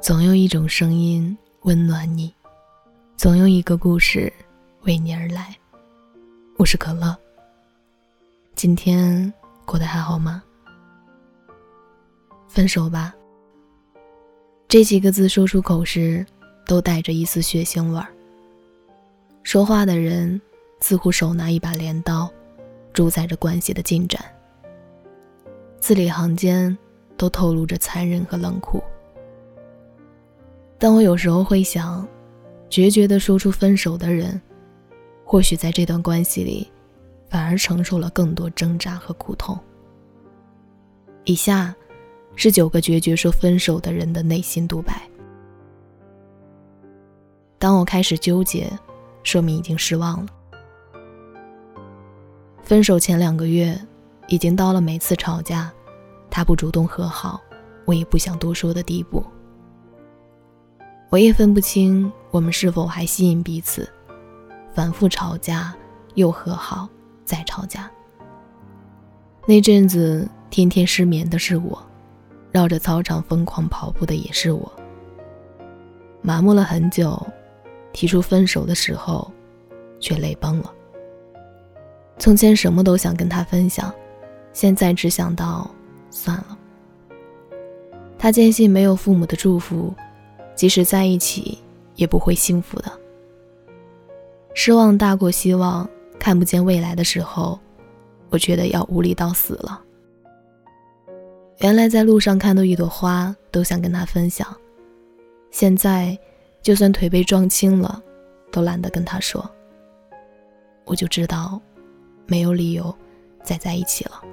总有一种声音温暖你，总有一个故事为你而来。我是可乐，今天过得还好吗？分手吧，这几个字说出口时都带着一丝血腥味儿。说话的人似乎手拿一把镰刀，主宰着关系的进展，字里行间都透露着残忍和冷酷。但我有时候会想，决绝地说出分手的人，或许在这段关系里反而承受了更多挣扎和苦痛。以下是9个决绝说分手的人的内心独白。当我开始纠结，说明已经失望了。分手前2个月，已经到了每次吵架他不主动和好，我也不想多说的地步。我也分不清我们是否还吸引彼此，反复吵架又和好再吵架。那阵子天天失眠的是我，绕着操场疯狂跑步的也是我。麻木了很久，提出分手的时候却泪崩了。从前什么都想跟他分享，现在只想到算了。他坚信没有父母的祝福，即使在一起也不会幸福的。失望大过希望，看不见未来的时候，我觉得要无力到死了。原来在路上看到一朵花都想跟他分享，现在就算腿被撞青了都懒得跟他说。我就知道没有理由再在一起了。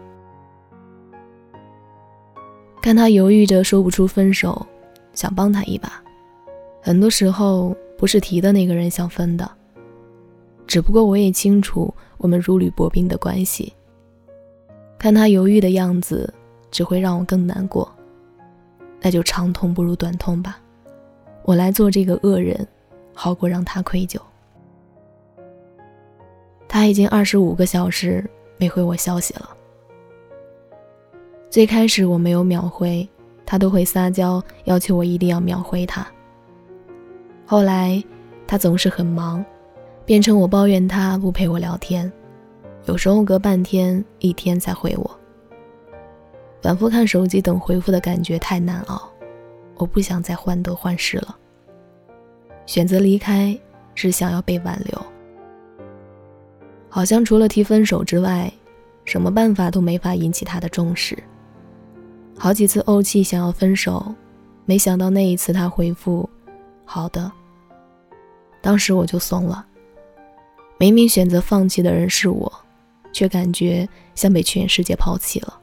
看他犹豫着说不出分手，想帮他一把。很多时候不是提的那个人想分的，只不过我也清楚我们如履薄冰的关系。看他犹豫的样子只会让我更难过，那就长痛不如短痛吧，我来做这个恶人，好过让他愧疚。他已经25个小时没回我消息了。最开始我没有秒回，他都会撒娇要求我一定要秒回他。后来他总是很忙，变成我抱怨他不陪我聊天，有时候隔半天1天才回我。反复看手机等回复的感觉太难熬，我不想再患得患失了。选择离开是想要被挽留，好像除了提分手之外，什么办法都没法引起他的重视。好几次怄气想要分手，没想到那一次他回复好的，当时我就怂了。明明选择放弃的人是我，却感觉像被全世界抛弃了。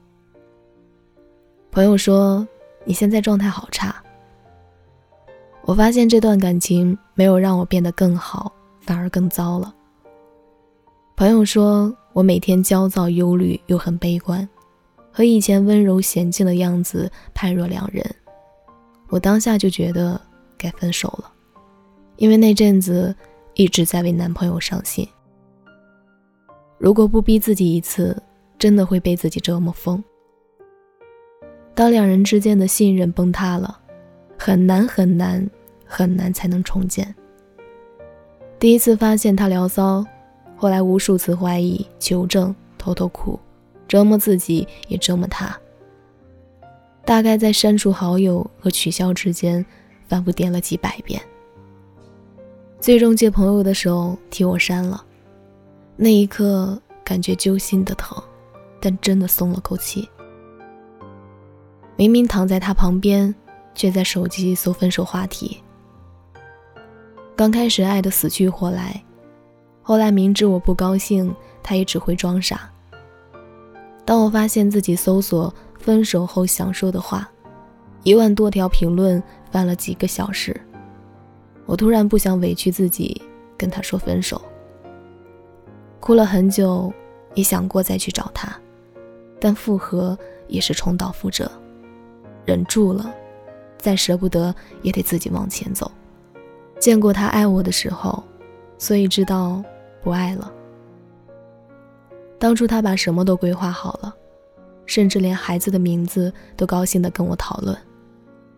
朋友说你现在状态好差，我发现这段感情没有让我变得更好，反而更糟了。朋友说我每天焦躁忧虑又很悲观，和以前温柔娴静的样子判若两人。我当下就觉得该分手了，因为那阵子一直在为男朋友伤心。如果不逼自己一次，真的会被自己折磨疯。当2人之间的信任崩塌了，很难才能重建。第一次发现他聊骚，后来无数次怀疑求证，偷偷哭，折磨自己也折磨他。大概在删除好友和取消之间反复点了几百遍。最终借朋友的手替我删了，那一刻感觉揪心的疼，但真的松了口气。明明躺在他旁边，却在手机搜分手话题。刚开始爱得死去活来，后来明知我不高兴，他也只会装傻。当我发现自己搜索分手后想说的话，1万多条评论翻了几个小时，我突然不想委屈自己跟他说分手。哭了很久，也想过再去找他，但复合也是重蹈覆辙，忍住了，再舍不得也得自己往前走。见过他爱我的时候，所以知道不爱了。当初他把什么都规划好了，甚至连孩子的名字都高兴地跟我讨论。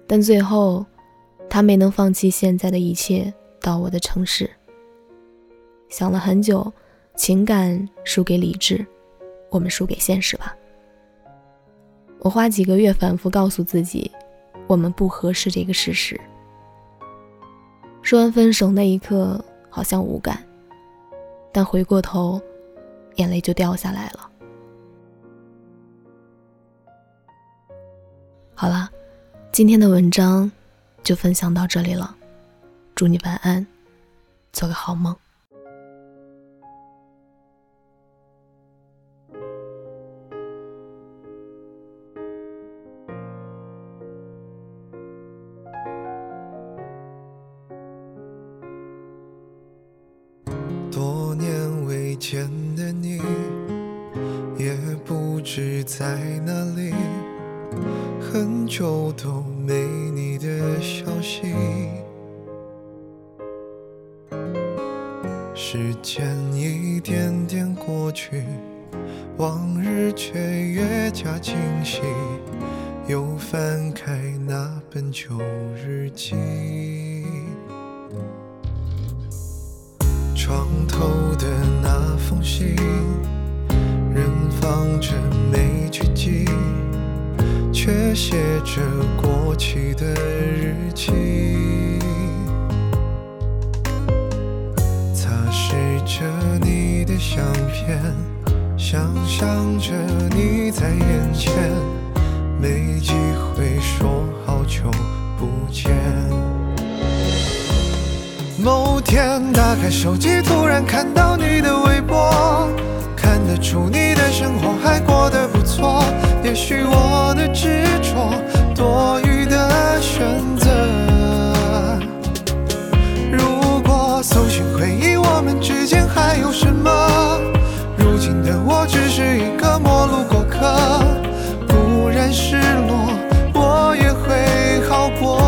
但最后他没能放弃现在的一切到我的城市。想了很久，情感输给理智，我们输给现实吧。我花几个月反复告诉自己，我们不合适这个事实。说完分手那一刻好像无感，但回过头眼泪就掉下来了。好了，今天的文章就分享到这里了，祝你晚安，做个好梦。 多年未见的你，也不知在哪里，很久都没你的消息。时间一点点过去，往日却越加清晰，又翻开那本旧日记。床头的那封信，仍放着没去寄，却写着过期的日期。擦拭着你的相片，想象着你在眼前，没机会说好久不见。某天打开手机，突然看到你的微博，看得出你的生活还过得不错。也许我的执着，多余的选择。如果搜寻回忆，我们之间还有什么？如今的我只是一个陌路过客，固然失落，我也会好过。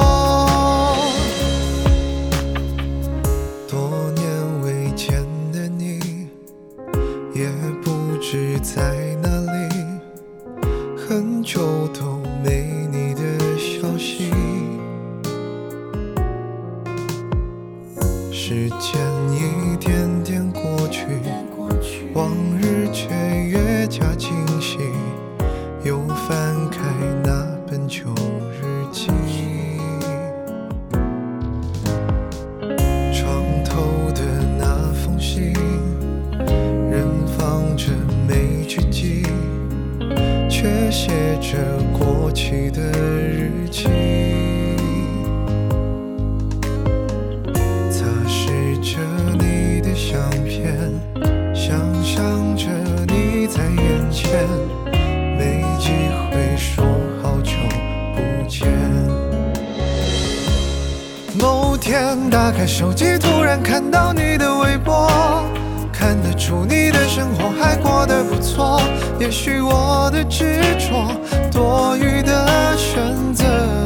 在哪里？很久都没你的消息。时间一点点过去，往日却越加清晰，又翻开那本旧日记。床头的那封信，仍放着没去寄，却写着过期的日期。擦拭着你的相片，想象着你在眼前，没机会说好久不见。某天打开手机，突然看到你的微博，看得出你的生活还过得不错。也许我的执着，多余的选择。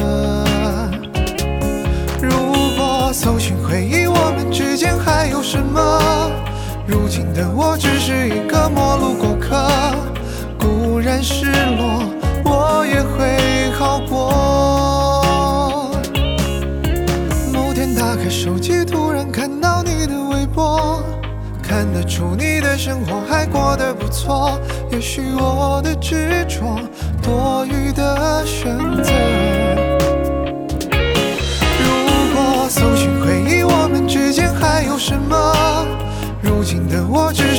如果搜寻回忆，我们之间还有什么？如今的我只是一个陌路过客，固然失落，我也会好过。某天打开手机，突然看到你的微博，看得出你的生活还过得不错。也许我的执着，多余的选择。如果搜寻回忆，我们之间还有什么？如今的我只